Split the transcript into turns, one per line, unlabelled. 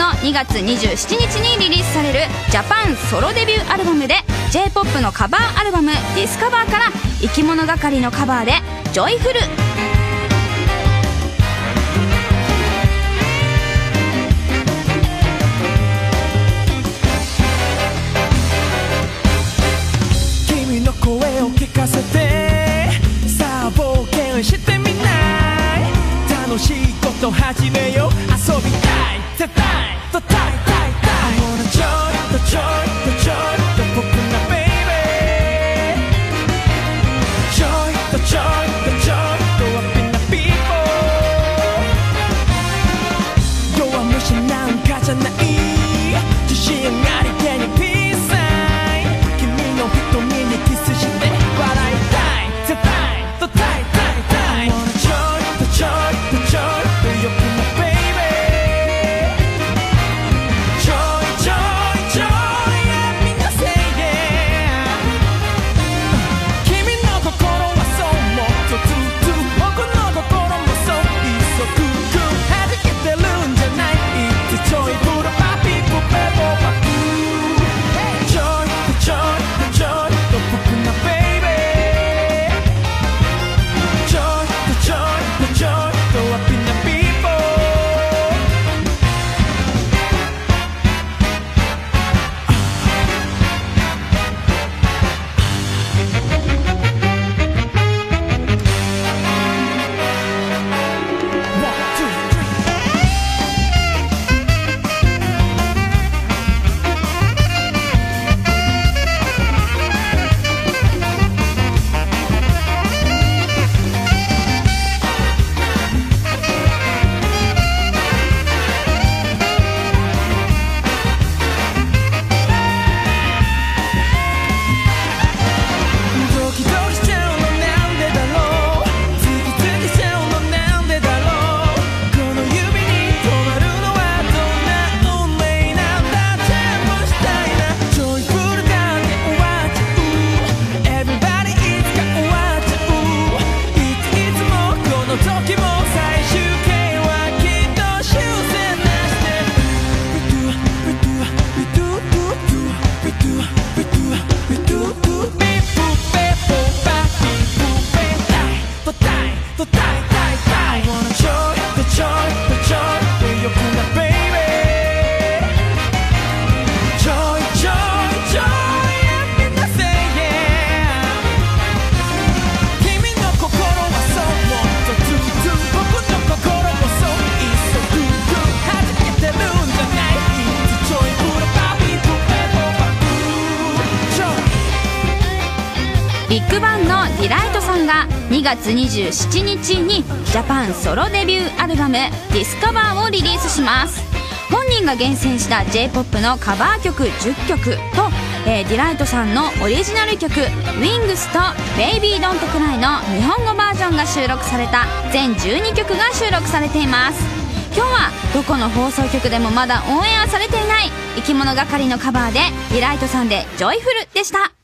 の2月27日にリリースされるジャパンソロデビューアルバムで J-POP のカバーアルバムディスカバーから生き物係のカバーでジョイフル。
君の声を聞かせてさあ冒険してみない。楽しいこと始めよう。遊びたい絶対とたいたいたい I wanna joy the joy the joy the 僕な baby joy the joy the joy the happy na people 弱虫なんかじゃない自信ありげにピースサイン君の瞳にキスして笑いたい絶対とたいたいたい I wanna joy the joy the joy the よくな baby joy joy joy yeah みんな say yeah 君の心はそうもっとトゥトゥ僕の心もそういっそクークー弾けてるんじゃない It's joyful happy forever back joy the joy the joy と僕な baby joy the joy the joy と happy na people One, two, three.ドキドキしちゃうのなんでだろうズキズキしちゃうのなんでだろうこの指に止まるのはどんな運命なんだジャンプしたいなジョイフルだって終わっちゃう Everybody いつか終わっちゃういつもこの時も最終形はきっと終戦なしで We do we do we do we do we do we doとたいとたいたいたい I wanna joy the joy the joy でよくな baby joy joy joy yeah みんな say yeah 君の心はそうもっとトゥトゥ僕の心もそういっそグーグー弾けてるんじゃない It's joyful happy forever back joy
ビッグバンのディライトさんが2月27日にジャパンソロデビューアルバムディスカバーをリリースします。本人が厳選した J-POP のカバー曲10曲と、ディライトさんのオリジナル曲 Wings と Baby Don't Cry の日本語バージョンが収録された全12曲が収録されています。今日はどこの放送局でもまだオンエアされていない生き物係のカバーでディライトさんでジョイフルでした。